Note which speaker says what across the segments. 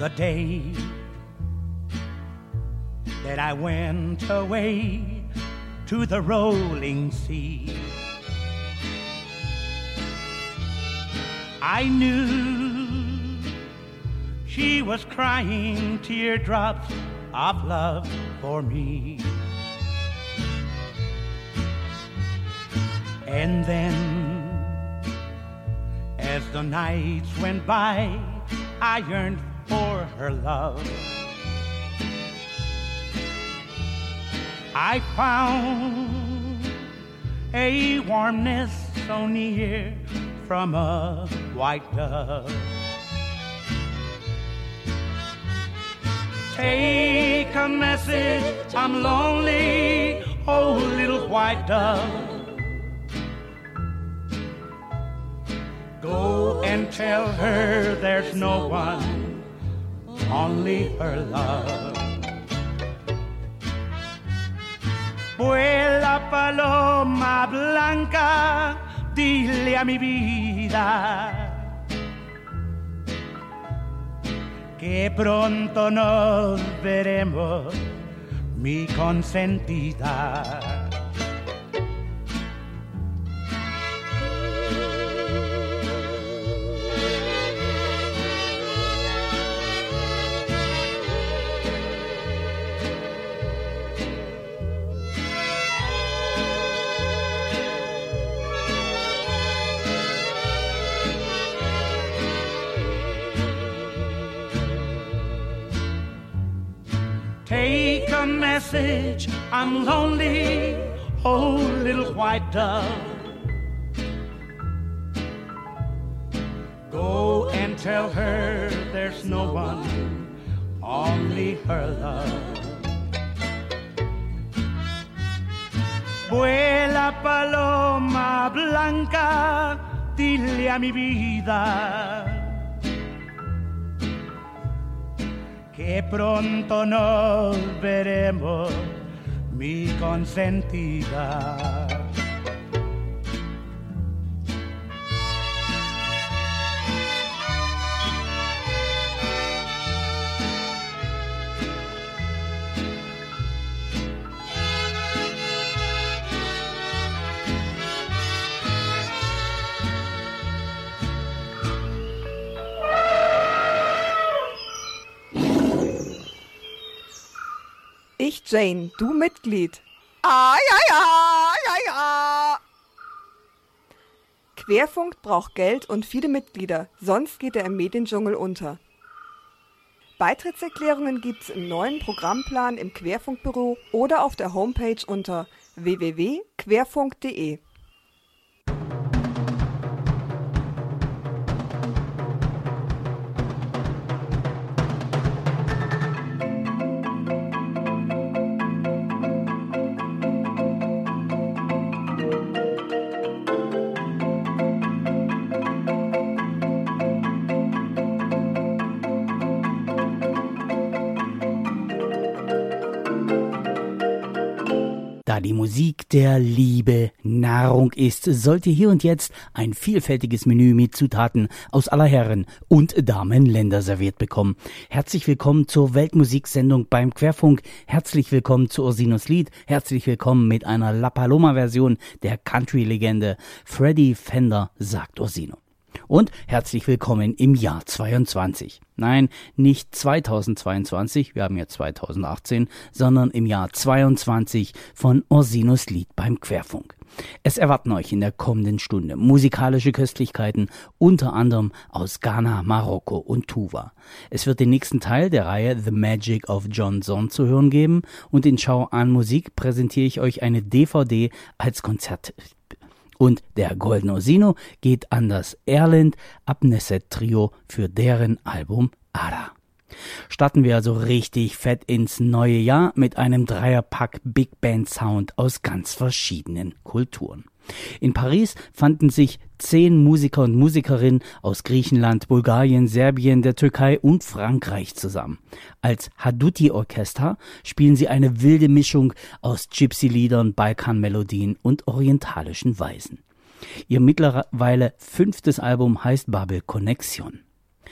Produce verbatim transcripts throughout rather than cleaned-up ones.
Speaker 1: the day that I went away to the rolling sea. I knew she was crying teardrops of love for me. And then, as the nights went by, I yearned for her love. I found a warmness so near from a white dove. Take a message, I'm lonely, oh little white dove. Go and tell her there's no one, only her love. Vuela paloma blanca, dile a mi vida que pronto nos veremos, mi consentida. Take a message, I'm lonely, oh little white dove. Go and tell her there's no one, only her love. Vuela paloma blanca, dile a mi vida que pronto nos veremos, mi consentida.
Speaker 2: Ich, Jane, du Mitglied. Ah, ja, ja, ja, ja. Querfunk braucht Geld und viele Mitglieder, sonst geht er im Mediendschungel unter. Beitrittserklärungen gibt's im neuen Programmplan im Querfunkbüro oder auf der Homepage unter w w w punkt querfunk punkt de.
Speaker 3: Da die Musik der Liebe Nahrung ist, sollte hier und jetzt ein vielfältiges Menü mit Zutaten aus aller Herren- und Damenländer serviert bekommen. Herzlich willkommen zur Weltmusiksendung beim Querfunk. Herzlich willkommen zu Orsinos Lied. Herzlich willkommen mit einer La Paloma-Version der Country-Legende Freddie Fender, sagt Orsino. Und herzlich willkommen im Jahr zweiundzwanzig. Nein, nicht zweitausendzweiundzwanzig, wir haben ja zweitausendachtzehn, sondern im Jahr zweiundzwanzig von Orsinos Lied beim Querfunk. Es erwarten euch in der kommenden Stunde musikalische Köstlichkeiten, unter anderem aus Ghana, Marokko und Tuva. Es wird den nächsten Teil der Reihe The Magic of John Zorn zu hören geben und in Schau an Musik präsentiere ich euch eine D V D als Konzert. Und der Goldene Orsino geht an das Erland Abnesset Trio für deren Album Ada. Starten wir also richtig fett ins neue Jahr mit einem Dreierpack Big Band Sound aus ganz verschiedenen Kulturen. In Paris fanden sich zehn Musiker und Musikerinnen aus Griechenland, Bulgarien, Serbien, der Türkei und Frankreich zusammen. Als Haduti-Orchester spielen sie eine wilde Mischung aus Gypsy-Liedern, Balkan-Melodien und orientalischen Weisen. Ihr mittlerweile fünftes Album heißt Babel Connection.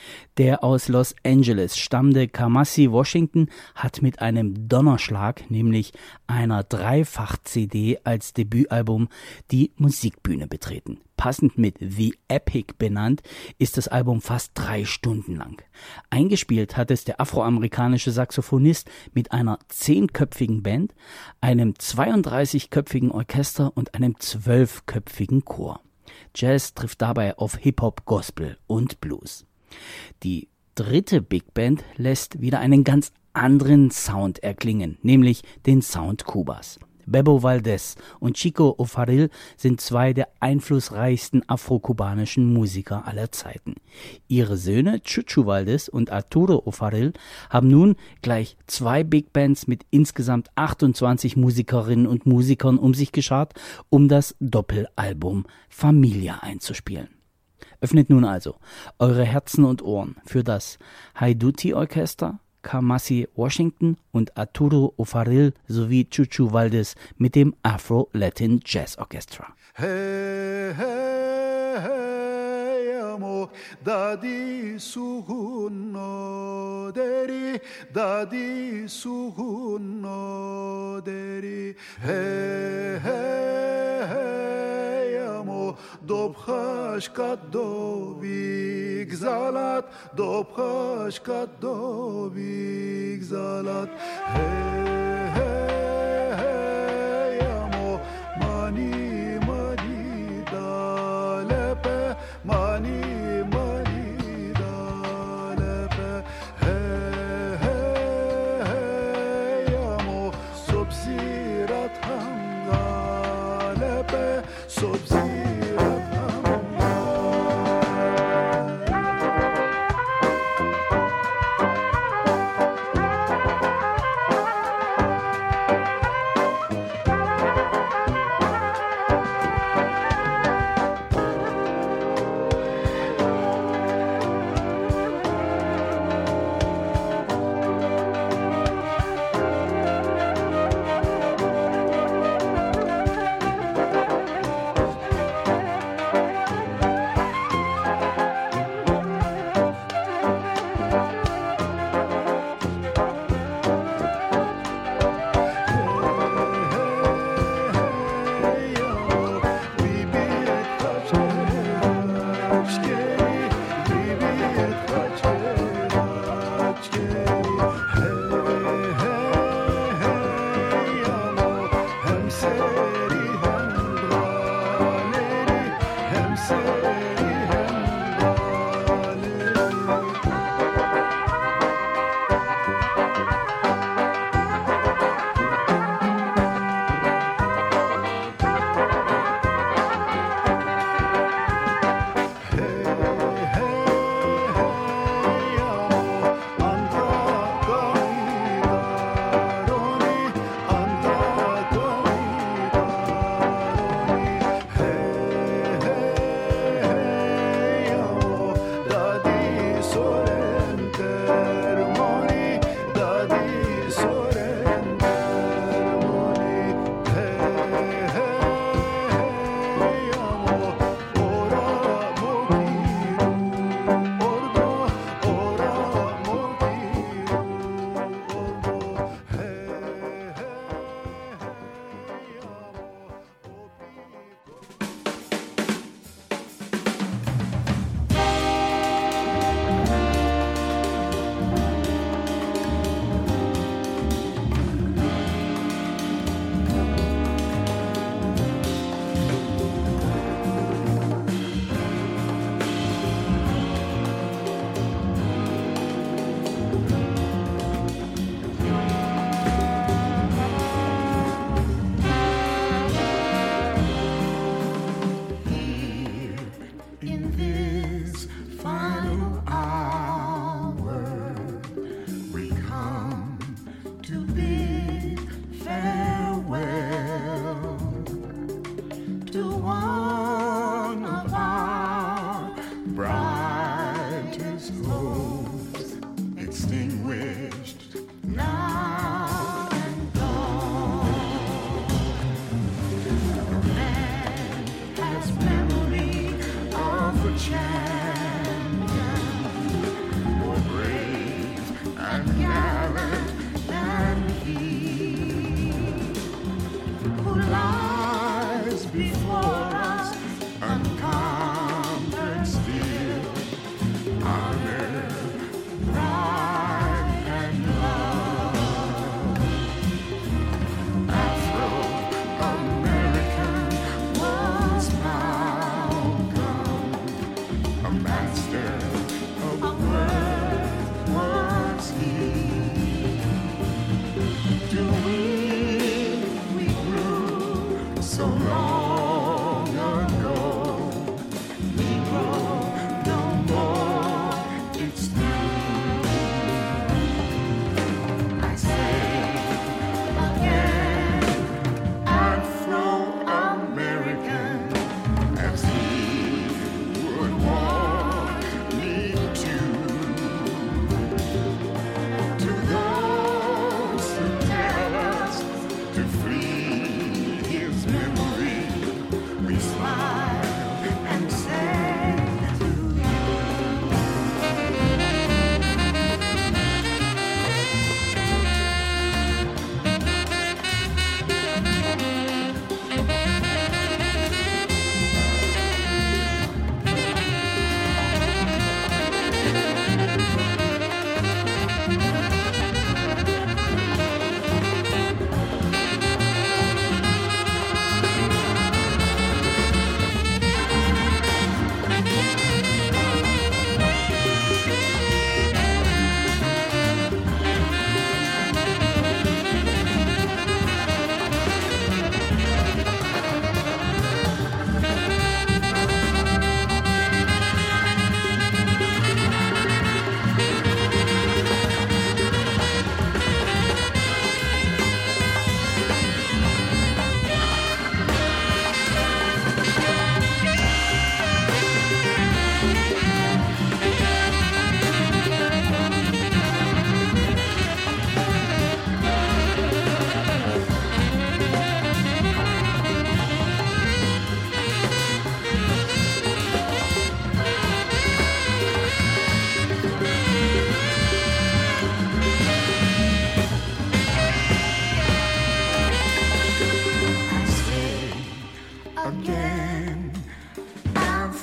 Speaker 3: Der aus Los Angeles stammende Kamasi Washington hat mit einem Donnerschlag, nämlich einer Dreifach-C D als Debütalbum, die Musikbühne betreten. Passend mit The Epic benannt, ist das Album fast drei Stunden lang. Eingespielt hat es der afroamerikanische Saxophonist mit einer zehnköpfigen Band, einem zweiunddreißigköpfigen Orchester und einem zwölfköpfigen Chor. Jazz trifft dabei auf Hip-Hop, Gospel und Blues. Die dritte Big Band lässt wieder einen ganz anderen Sound erklingen, nämlich den Sound Kubas. Bebo Valdez und Chico O'Farrill sind zwei der einflussreichsten afrokubanischen Musiker aller Zeiten. Ihre Söhne Chuchu Valdez und Arturo O'Farrill haben nun gleich zwei Big Bands mit insgesamt achtundzwanzig Musikerinnen und Musikern um sich geschart, um das Doppelalbum Familia einzuspielen. Öffnet nun also eure Herzen und Ohren für das Haiduti Orchester, Kamasi Washington und Arturo O'Farrill sowie Chuchu Valdez mit dem Afro-Latin Jazz Orchestra.
Speaker 4: Hey, hey, hey, amo, dadi suhunno deri, dadi suhunno deri. Hey, hey, hey, amo, dobchashkat dovig zalat, dobchashkat dovig zalat. Hey, hey, hey, amo, mani, mani dalepe, mani, mani dalepe. Hey, hey, hey, amo, subsirat hangalepe, subsirat.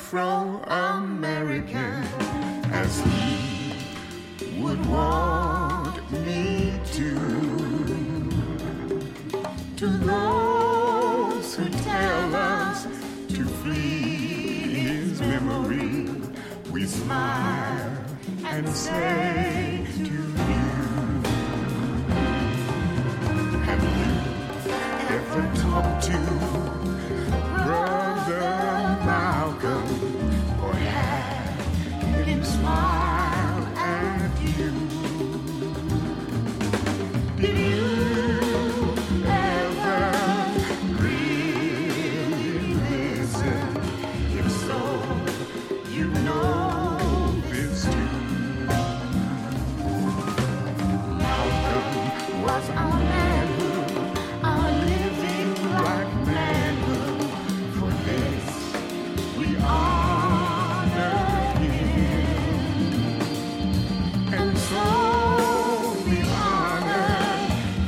Speaker 5: Afro-American as he would want me to. To those who tell us to flee his memory, we smile and say to you, have you ever talked to Brother Malcolm, or had him smile at you? Did you ever really listen? If so, you know this too. Malcolm was our manhood, our living black manhood. For this we honor him, and so we honor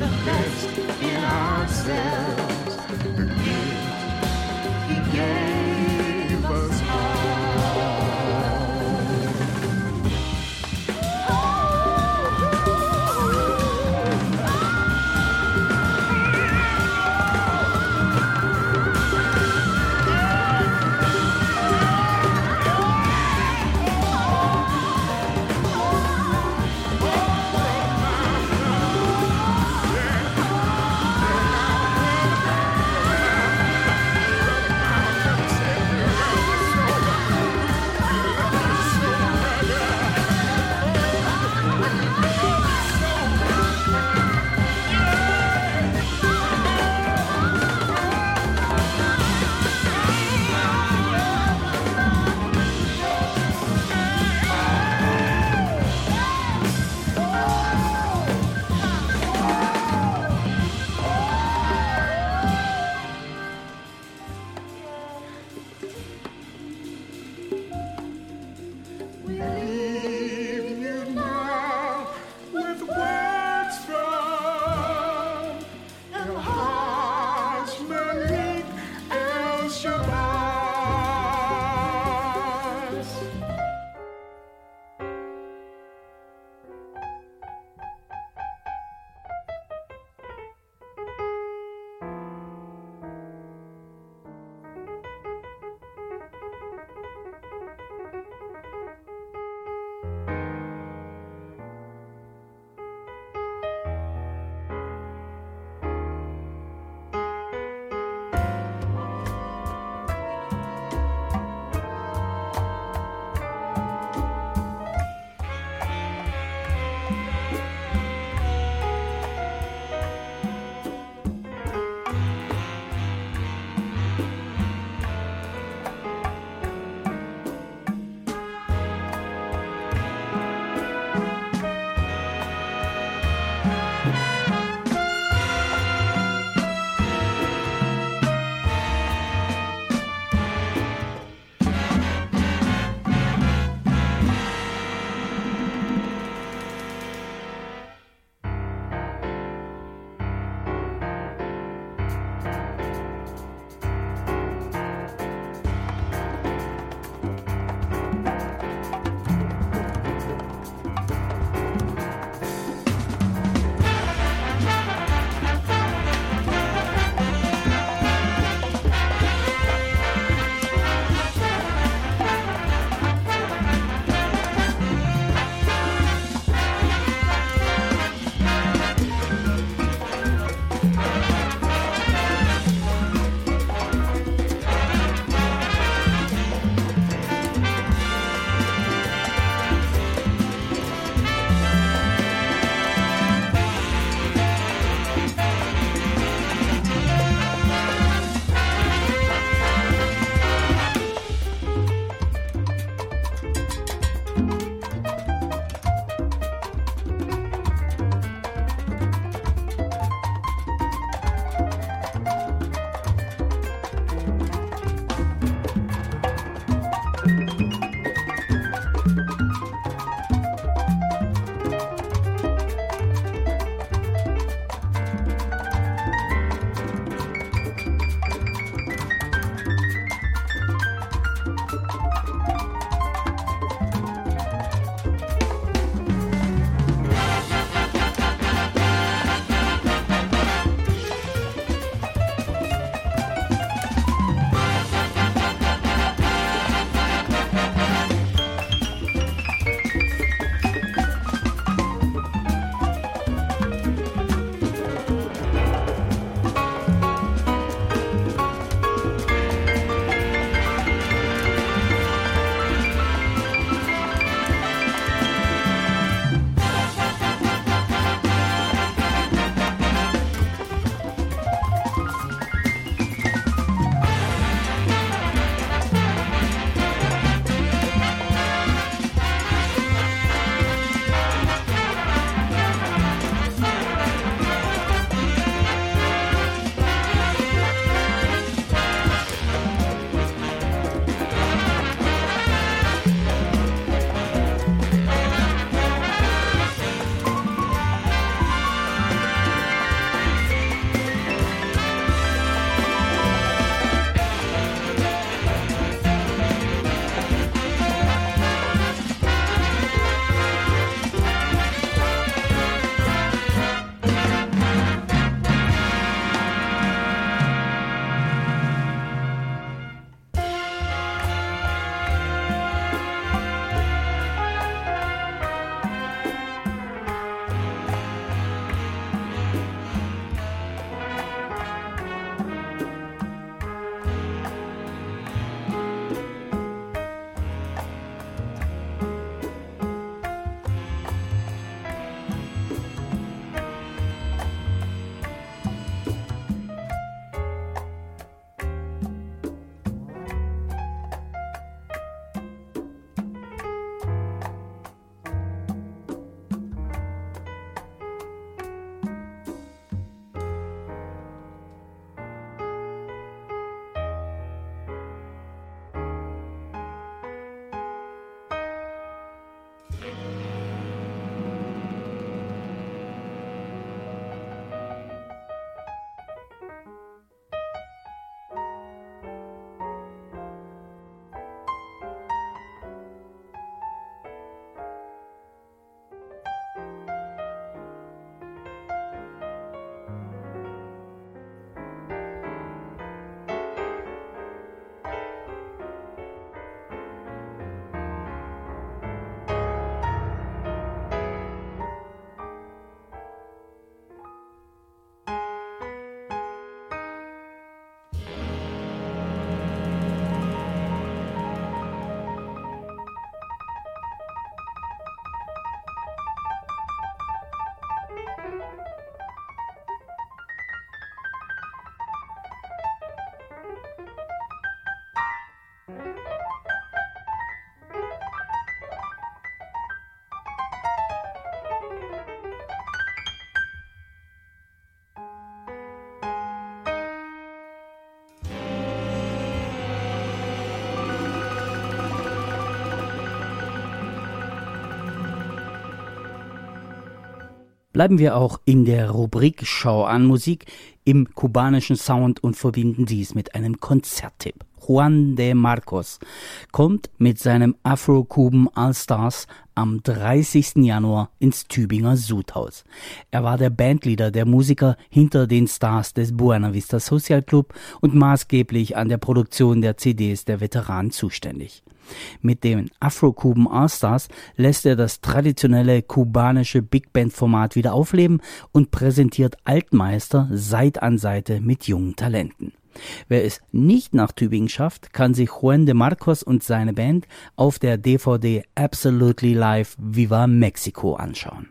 Speaker 3: Bleiben wir auch in der Rubrik Schau an Musik im kubanischen Sound und verbinden dies mit einem Konzerttipp. Juan de Marcos kommt mit seinem Afro-Cuban All-Stars am dreißigsten Januar ins Tübinger Sudhaus. Er war der Bandleader der Musiker hinter den Stars des Buena Vista Social Club und maßgeblich an der Produktion der C Ds der Veteranen zuständig. Mit den Afro-Cuban All-Stars lässt er das traditionelle kubanische Big-Band-Format wieder aufleben und präsentiert Altmeister Seite an Seite mit jungen Talenten. Wer es nicht nach Tübingen schafft, kann sich Juan de Marcos und seine Band auf der D V D Absolutely Live Viva Mexico anschauen.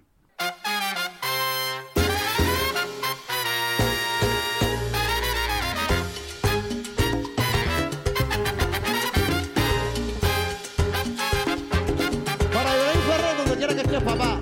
Speaker 6: Papá.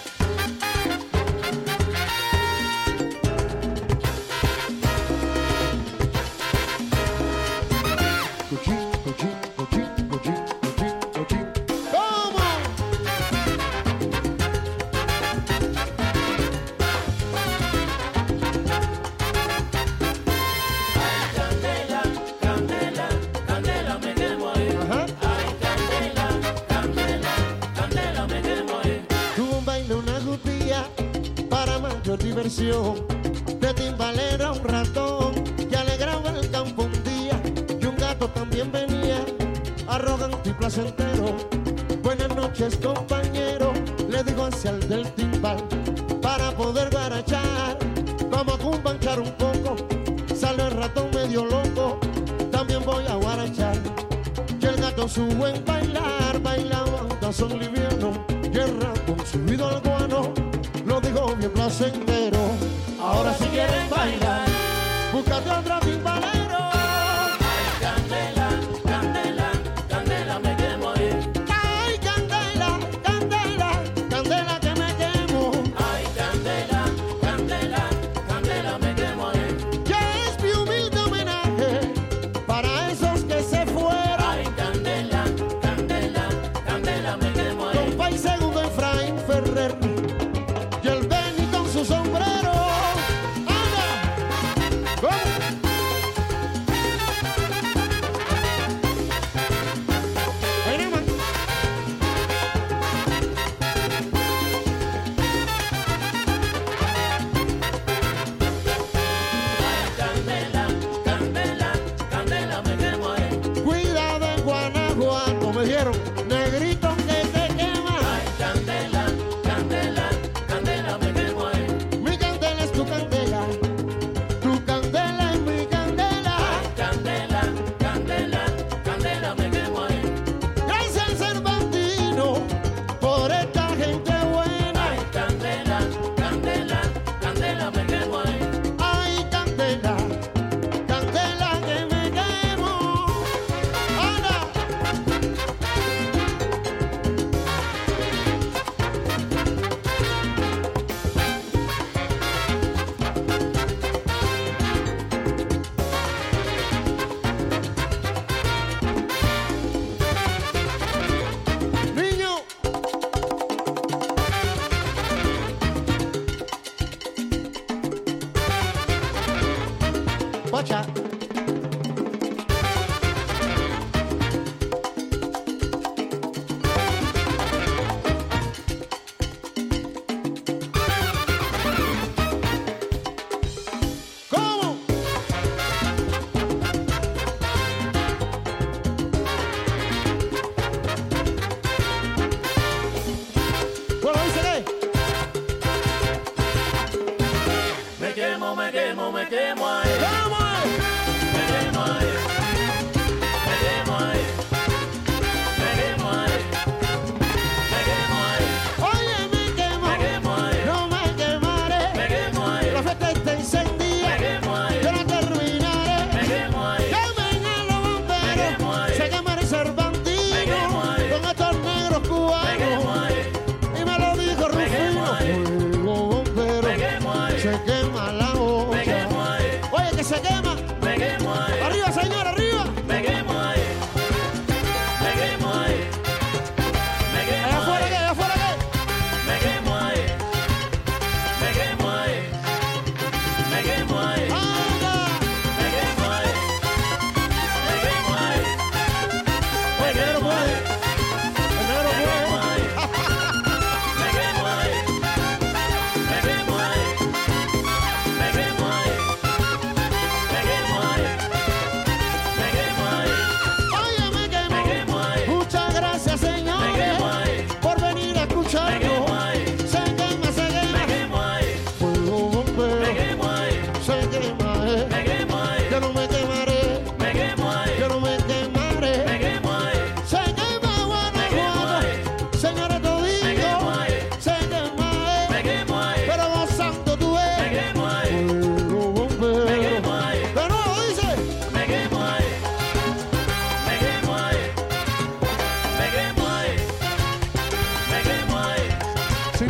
Speaker 6: De timbalera un ratón que alegraba el campo un día, y un gato también venía, arrogante y placentero. Buenas noches, compañero, le dijo hacia el del timbal. Para poder garachar, vamos a cumbanchar un poco. Sale el ratón medio loco, también voy a guarachar. Y el gato su buen bailar, bailaba un tazón liviano, y el ratón subido al guano, lo dijo bien placentero. Ahora si quieren bailar, búscate otro timbalero. Ay, candela, candela, candela, me quiere morir. Ay, candela, candela, candela que me quemo. Ay, candela, candela, candela, me quiere morir. Que es mi humilde homenaje para esos que se fueron. Ay, candela, candela, candela, me quiere morir. Con Pay Segundo Efraín Ferrer y el Benny con su sombrero. Me quemo, me quemo, me quemo ahí. ¡Vamos!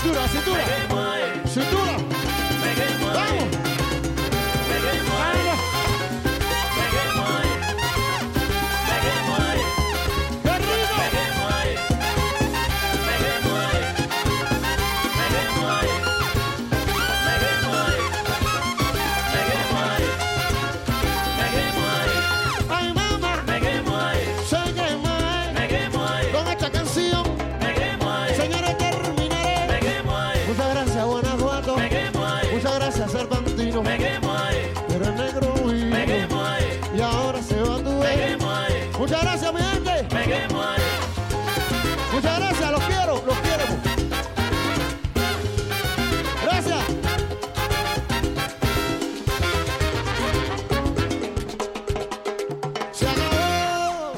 Speaker 6: cintura, cintura. Cintura. Vamos. Ay, mamá, se quema con esta canción. Señores, terminaré. Muchas gracias, Guanajuato. Muchas gracias, Serpentino. Pero el negro vino y ahora se va a tu vez. Muchas gracias, mi gente. Muchas gracias, los quiero, los quiero. Gracias. Se acabó.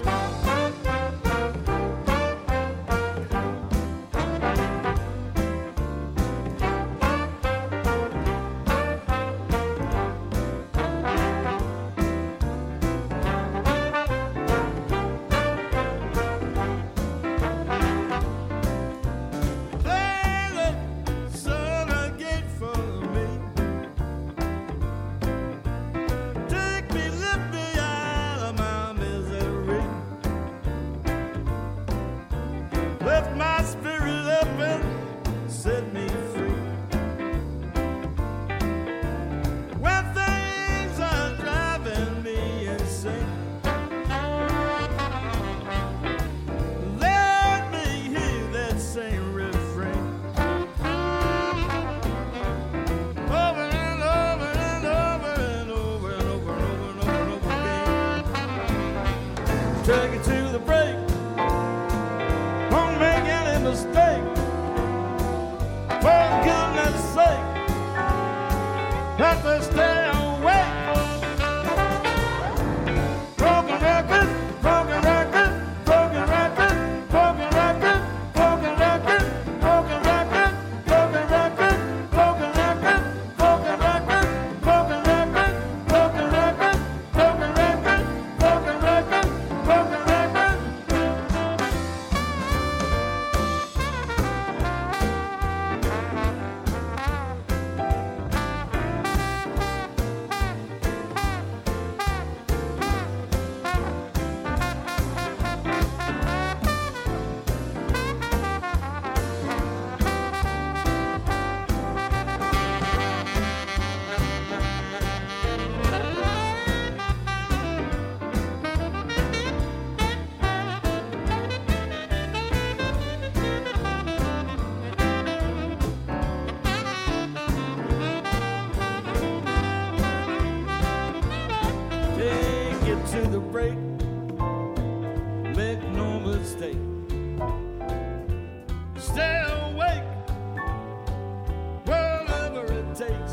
Speaker 1: Take it to the break. Don't make any mistake. For goodness sake, got to stay awake. Broken record, broken record, broken record, broken record, broken record, broken record, broken record, broken record, broken record, broken record, broken record, broken record, broken record. To the break, make no mistake. Stay awake, whatever it takes.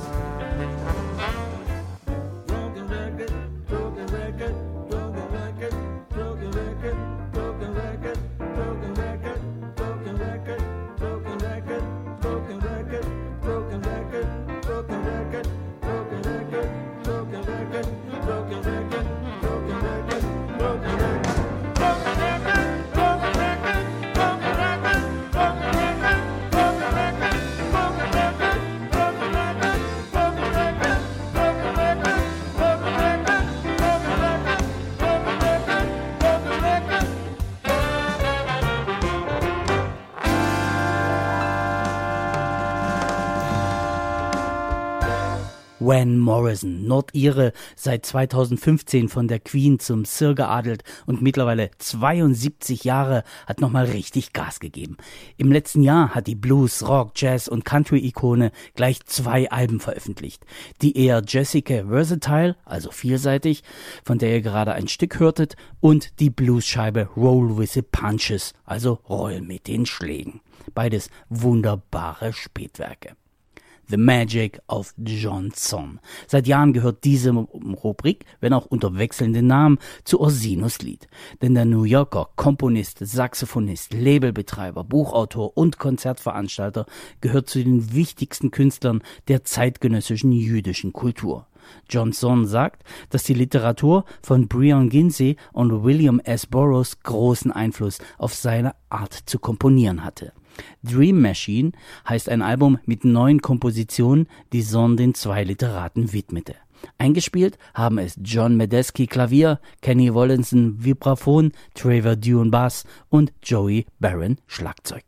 Speaker 1: Broken record, broken record, broken record, broken record, broken record, broken record, broken record, broken record, broken record, broken record, broken record, broken record, broken record, broken record.
Speaker 3: Van Morrison, Nordire, seit zweitausendfünfzehn von der Queen zum Sir geadelt und mittlerweile zweiundsiebzig Jahre, hat nochmal richtig Gas gegeben. Im letzten Jahr hat die Blues, Rock, Jazz und Country-Ikone gleich zwei Alben veröffentlicht. Die eher Jessica Versatile, also vielseitig, von der ihr gerade ein Stück hörtet, und die Bluesscheibe Roll with the Punches, also Roll mit den Schlägen. Beides wunderbare Spätwerke. The Magic of John Zorn. Seit Jahren gehört diese Rubrik, wenn auch unter wechselnden Namen, zu Orsinos Lied. Denn der New Yorker Komponist, Saxophonist, Labelbetreiber, Buchautor und Konzertveranstalter gehört zu den wichtigsten Künstlern der zeitgenössischen jüdischen Kultur. John Zorn sagt, dass die Literatur von Breon Ginsey und William S. Burroughs großen Einfluss auf seine Art zu komponieren hatte. Dream Machine heißt ein Album mit neun Kompositionen, die Son den zwei Literaten widmete. Eingespielt haben es John Medeski Klavier, Kenny Wollesen Vibraphon, Trevor Dune Bass und Joey Barron Schlagzeug.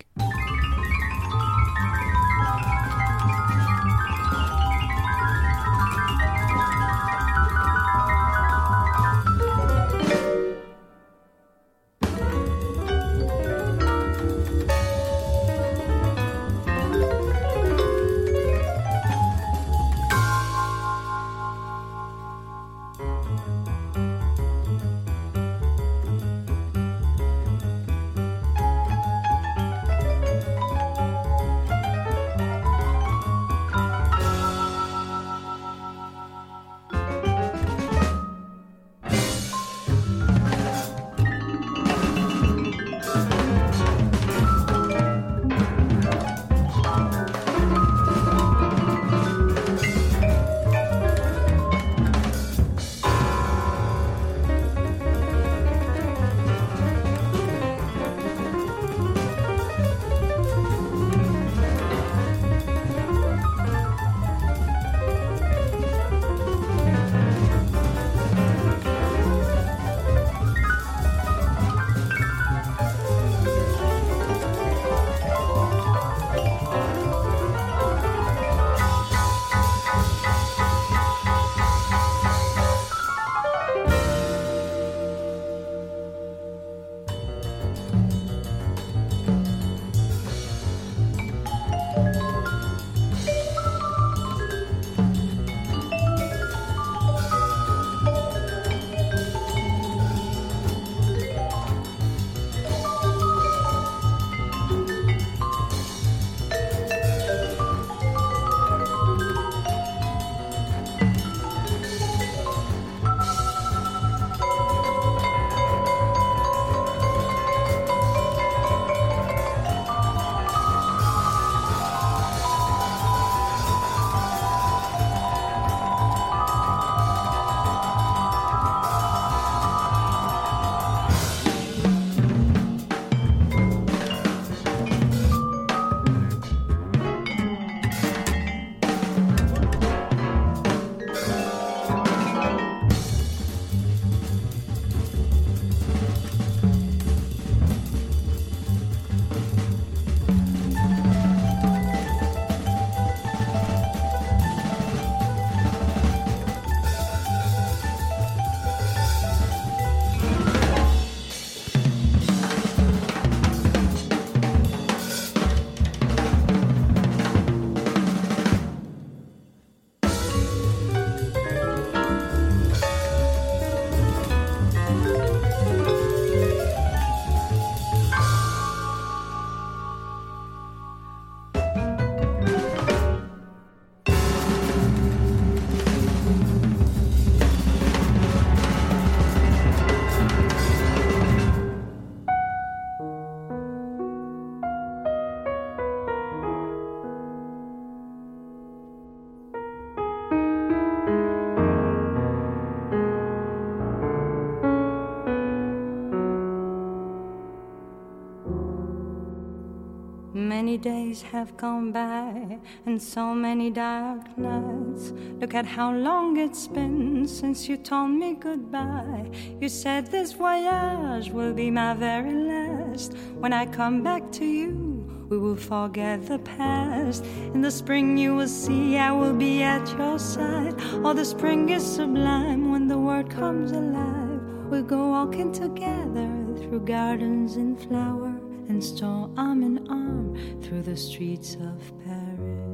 Speaker 7: Many days have gone by and so many dark nights. Look at how long it's been since you told me goodbye. You said this voyage will be my very last. When I come back to you, we will forget the past. In the spring you will see I will be at your side. Oh, the spring is sublime when the world comes alive. We'll go walking together through gardens in flower and stroll arm in arm through the streets of Paris.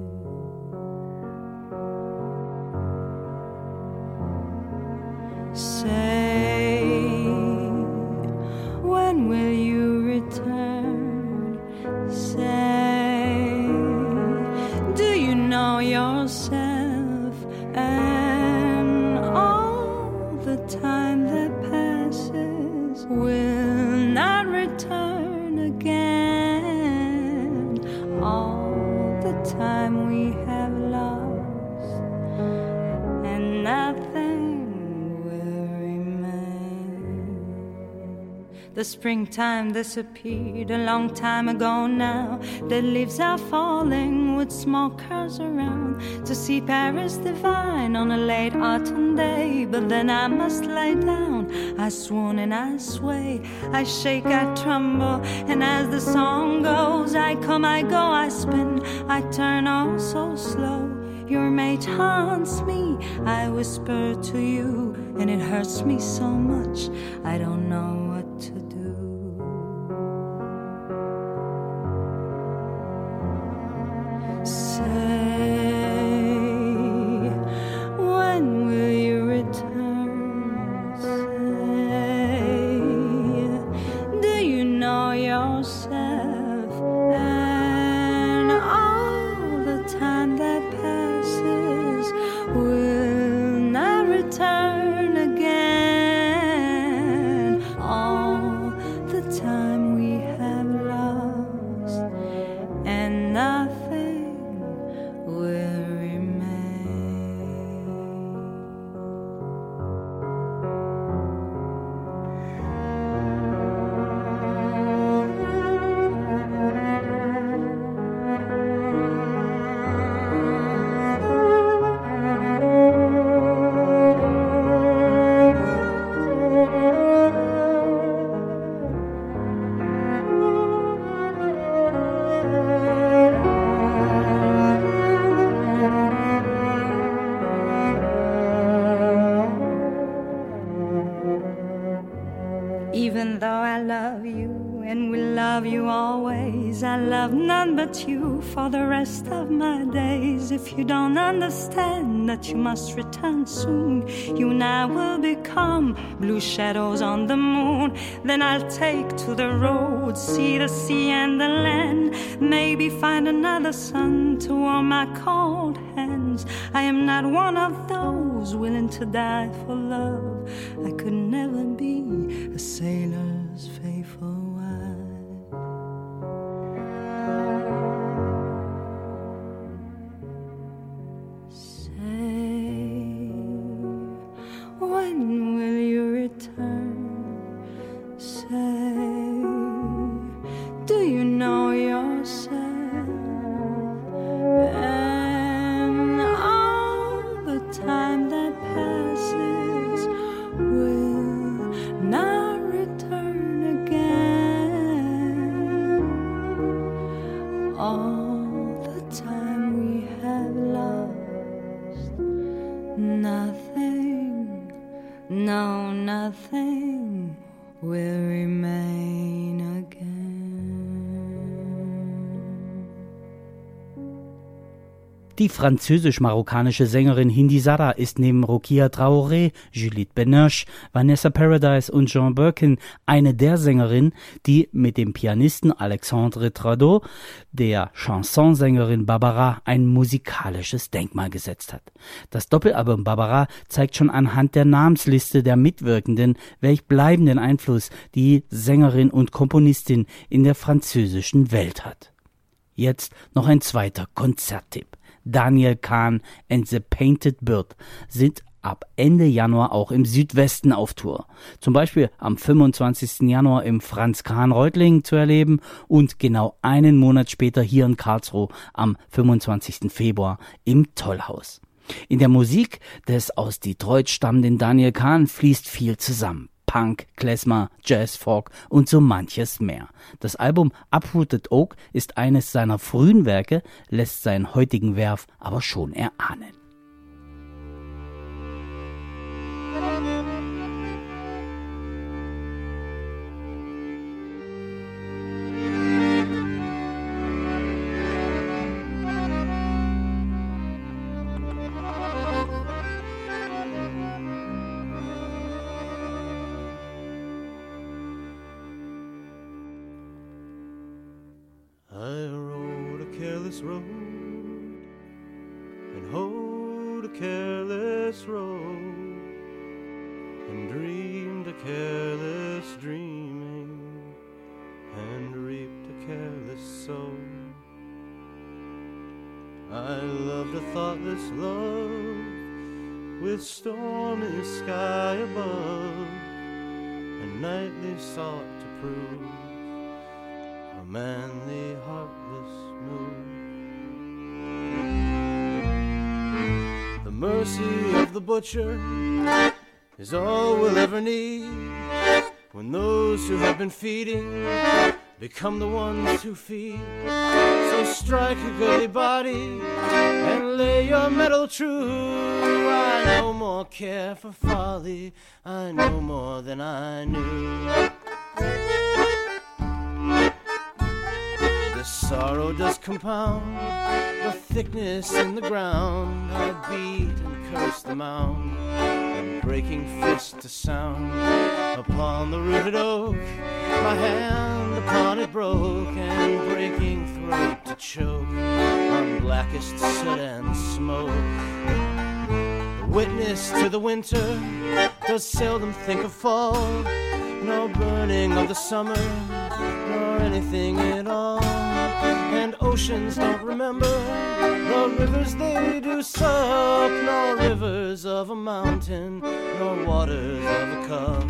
Speaker 7: Say, when will you return? Say, do you know yourself and all the time that passes will not return again? All the time we have lost and nothing will remain. The springtime disappeared a long time ago now. The leaves are falling with small curls around to see Paris divine on a late autumn day. But then I must lay down. I swoon and I sway, I shake, I tremble, and as the song goes, I come, I go, I spin, I turn all so slow. Your mate haunts me, I whisper to you, and it hurts me so much, I don't know what to do. Say, when will you return? Say, do you know yourself? And all the time that passes will not return again. All the time we have lost, and nothing will remain. Even though I love you and will love you always, I love none but you for the rest of my days. If you don't understand that you must return soon, you and I will become blue shadows on the moon. Then I'll take to the road, see the sea and the land, maybe find another sun to warm my cold hands. I am not one of those willing to die for love. I could never be a sailor's faithful wife. Say, when will you return? Say, do you know yourself? And all the time that passes will not return again. All the time we have lost, nothing, no, nothing will remain again.
Speaker 3: Die französisch-marokkanische Sängerin Hindi Sada ist neben Rokia Traoré, Juliette Binoche, Vanessa Paradise und Jean Birkin eine der Sängerinnen, die mit dem Pianisten Alexandre Tradeau, der Chansonsängerin Barbara, ein musikalisches Denkmal gesetzt hat. Das Doppelalbum Barbara zeigt schon anhand der Namensliste der Mitwirkenden, welch bleibenden Einfluss die Sängerin und Komponistin in der französischen Welt hat. Jetzt noch ein zweiter Konzerttipp. Daniel Kahn and the Painted Bird sind ab Ende Januar auch im Südwesten auf Tour. Zum Beispiel am fünfundzwanzigsten Januar im Franz-Kahn-Reutlingen zu erleben und genau einen Monat später hier in Karlsruhe am fünfundzwanzigsten Februar im Tollhaus. In der Musik des aus Detroit stammenden Daniel Kahn fließt viel zusammen. Punk, Klezmer, Jazz, Folk und so manches mehr. Das Album Uprooted Oak ist eines seiner frühen Werke, lässt seinen heutigen Werf aber schon erahnen.
Speaker 6: I rode a careless road and hoed a careless road and dreamed a careless dreaming and reaped a careless soul. I loved a thoughtless love with stormy sky above and nightly sought to
Speaker 8: prove a manly, heartless move. The mercy of the butcher is all we'll ever need when those who have been feeding become the ones who feed. So strike a goodly body and lay your metal true. I no more care for folly, I know more than I knew. The sorrow does compound the thickness in the ground. I beat and curse the mound, and breaking fist to sound upon the rooted oak. My hand upon it broke, and breaking throat to choke on blackest soot and smoke. The witness to the winter does seldom think of fall, nor burning of the summer, nor anything at all. And oceans don't remember the rivers they do suck, nor rivers of a mountain, nor waters of a cup.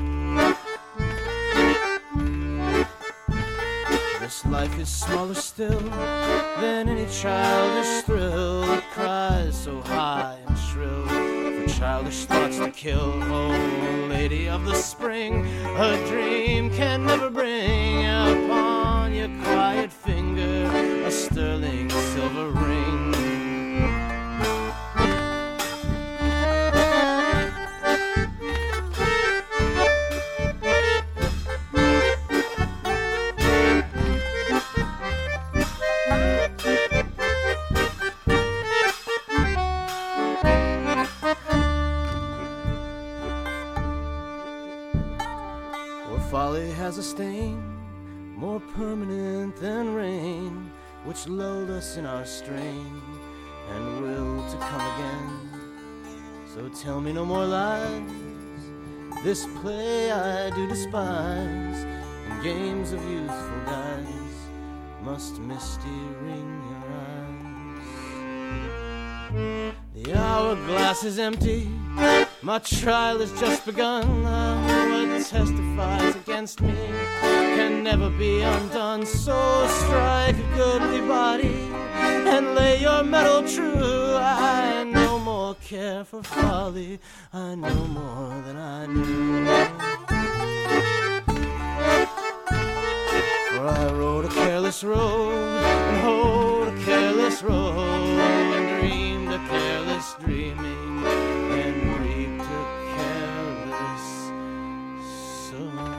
Speaker 8: This life is smaller still than any childish thrill that cries so high and shrill for childish thoughts to kill. Oh, lady of the spring, a dream can never bring upon your quiet finger a sterling silver ring. Folly has a stain more permanent than rain, which lulled us in our strain and will to come again. So tell me no more lies, this play I do despise, and games of youthful guise must misty ring your eyes. The hourglass is empty, my trial has just begun. What testifies against me can never be undone. So strike a goodly body and lay your metal true. I no more care for folly, I know more than I knew. For I rode a careless road and hoed a careless road and dreamed a careless dreaming and reaped a careless soul.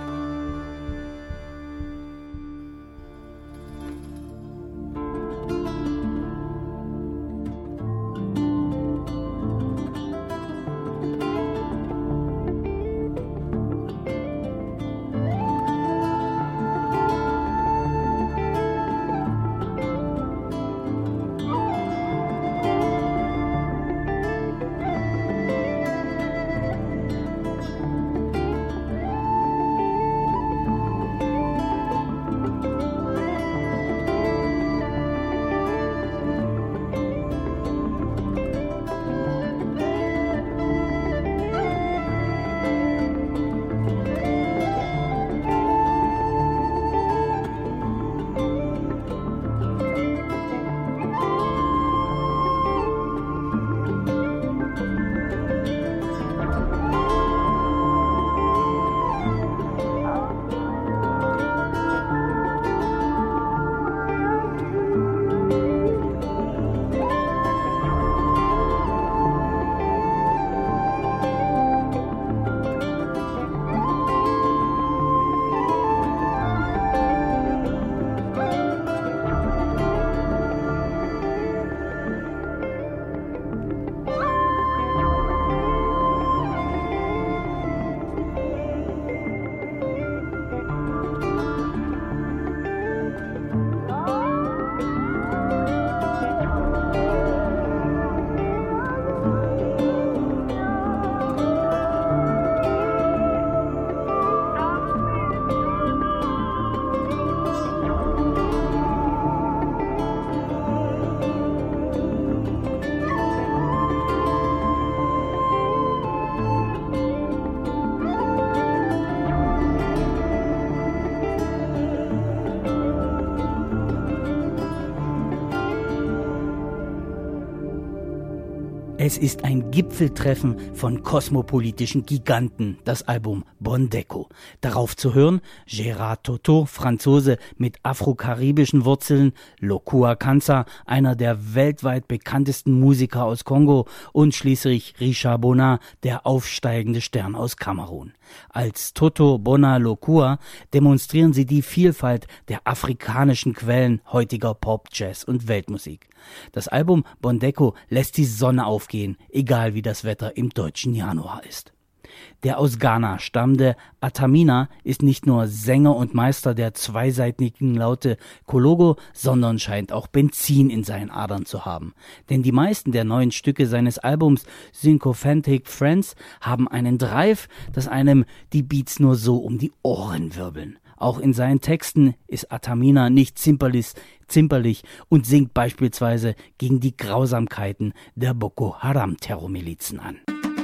Speaker 3: Es ist ein Gipfeltreffen von kosmopolitischen Giganten, das Album Bondeco. Darauf zu hören Gérard Toto, Franzose mit afro-karibischen Wurzeln, Lokua Kanza, einer der weltweit bekanntesten Musiker aus Kongo und schließlich Richard Bona, der aufsteigende Stern aus Kamerun. Als Toto, Bona, Lokua demonstrieren sie die Vielfalt der afrikanischen Quellen heutiger Pop, Jazz und Weltmusik. Das Album Bondeco lässt die Sonne aufgehen, egal wie das Wetter im deutschen Januar ist. Der aus Ghana stammende Atamina ist nicht nur Sänger und Meister der zweiseitigen Laute Kologo, sondern scheint auch Benzin in seinen Adern zu haben. Denn die meisten der neuen Stücke seines Albums Syncophantic Friends haben einen Drive, dass einem die Beats nur so um die Ohren wirbeln. Auch in seinen Texten ist Atamina nicht zimperlich, zimperlich und singt beispielsweise gegen die Grausamkeiten der Boko Haram Terrormilizen an.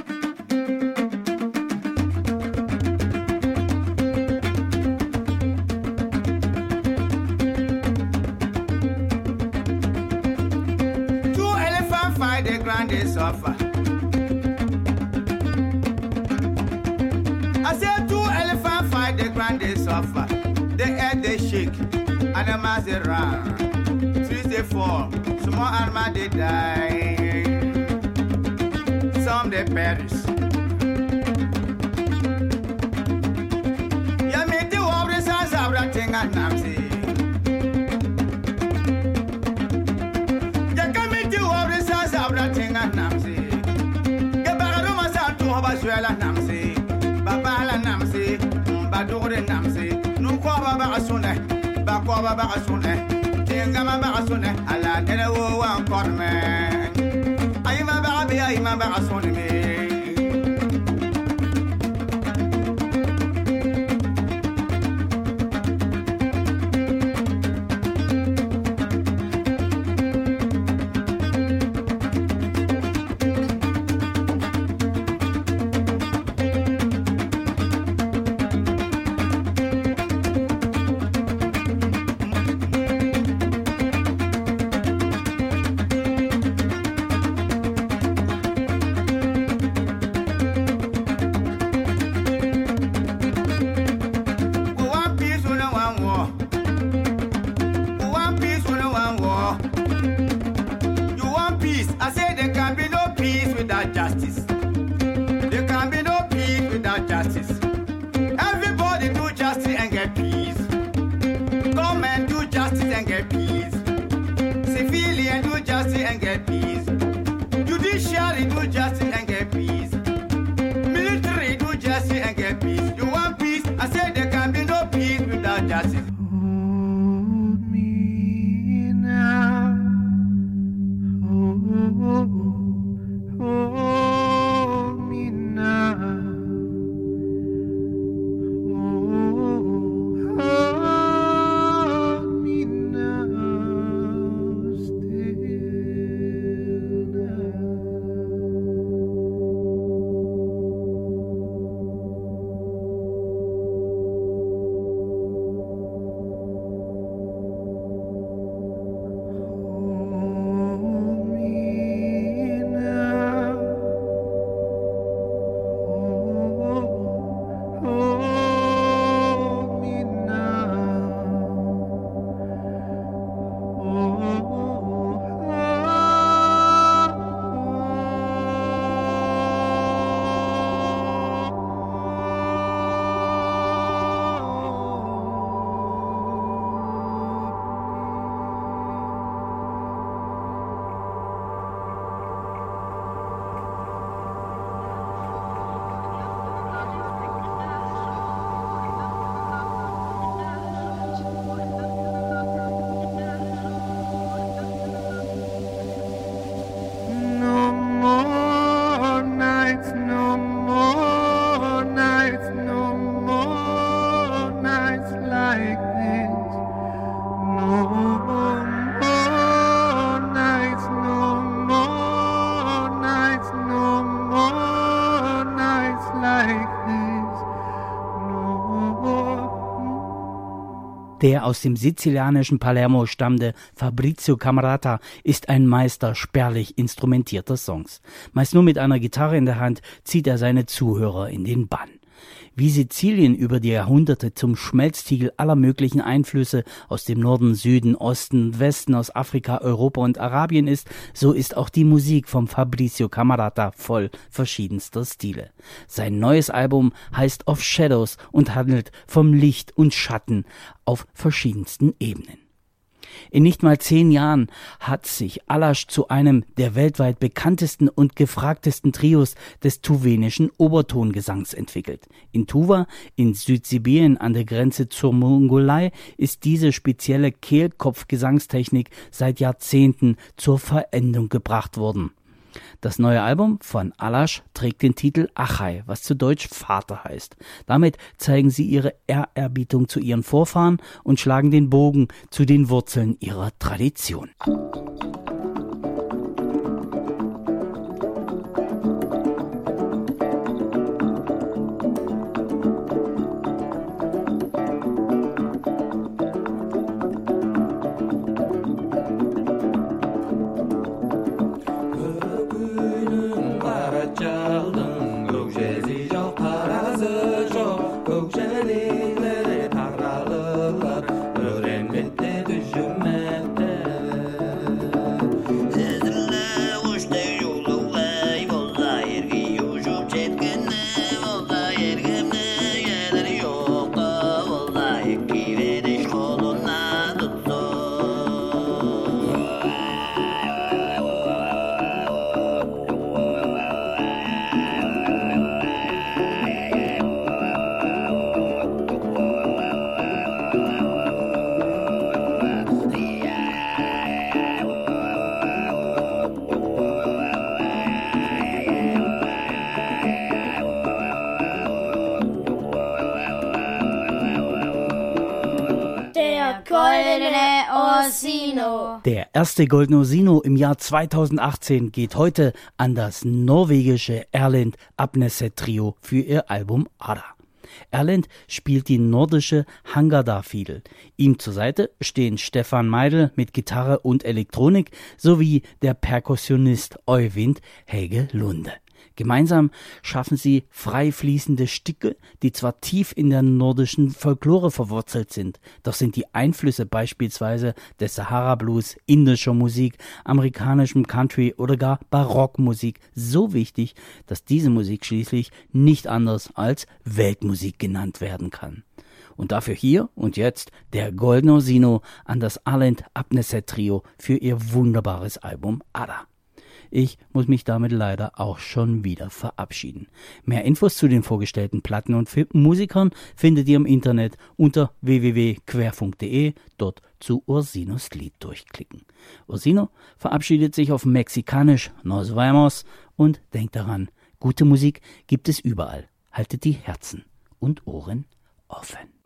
Speaker 9: The grandest suffer. I said two elephants fight the grandest suffer. The head they shake and the mass they run. Trees they fall, small animals they die. Some they perish. Ya meet the warriors as I brought thing and Namsi. Namsi, Gabaruma Santo Basuela Namsi, Babala Namsi, Badure Namsi, Nukwaba Basune, Bakwaba Basune, Tingama Basune, Ala Delawo and Corman. I'm a baby, I'm a Basune.
Speaker 3: Der aus dem sizilianischen Palermo stammende Fabrizio Camerata ist ein Meister spärlich instrumentierter Songs. Meist nur mit einer Gitarre in der Hand zieht er seine Zuhörer in den Bann. Wie Sizilien über die Jahrhunderte zum Schmelztiegel aller möglichen Einflüsse aus dem Norden, Süden, Osten, Westen, aus Afrika, Europa und Arabien ist, so ist auch die Musik vom Fabrizio Camerata voll verschiedenster Stile. Sein neues Album heißt Of Shadows und handelt vom Licht und Schatten auf verschiedensten Ebenen. In nicht mal zehn Jahren hat sich Alash zu einem der weltweit bekanntesten und gefragtesten Trios des tuwenischen Obertongesangs entwickelt. In Tuva, in Südsibirien an der Grenze zur Mongolei, ist diese spezielle Kehlkopfgesangstechnik seit Jahrzehnten zur Verendung gebracht worden. Das neue Album von Alash trägt den Titel Achai, was zu Deutsch Vater heißt. Damit zeigen sie ihre Ehrerbietung zu ihren Vorfahren und schlagen den Bogen zu den Wurzeln ihrer Tradition. Der erste Goldene Orsino im Jahr zweitausendachtzehn geht heute an das norwegische Erlend Apneset Trio für ihr Album Ada. Erlend spielt die nordische Hangada-Fiedel. Ihm zur Seite stehen Stefan Meidel mit Gitarre und Elektronik sowie der Perkussionist Øyvind Hege Lunde. Gemeinsam schaffen sie frei fließende Stücke, die zwar tief in der nordischen Folklore verwurzelt sind, doch sind die Einflüsse beispielsweise des Sahara-Blues, indischer Musik, amerikanischem Country oder gar Barockmusik so wichtig, dass diese Musik schließlich nicht anders als Weltmusik genannt werden kann. Und dafür hier und jetzt der Goldene Orsino an das Erlend Apneset Trio für ihr wunderbares Album Ada. Ich muss mich damit leider auch schon wieder verabschieden. Mehr Infos zu den vorgestellten Platten und Musikern findet ihr im Internet unter w w w punkt querfunk punkt de, dort zu Orsinos Lied durchklicken. Orsino verabschiedet sich auf Mexikanisch Nos vemos und denkt daran, gute Musik gibt es überall. Haltet die Herzen und Ohren offen.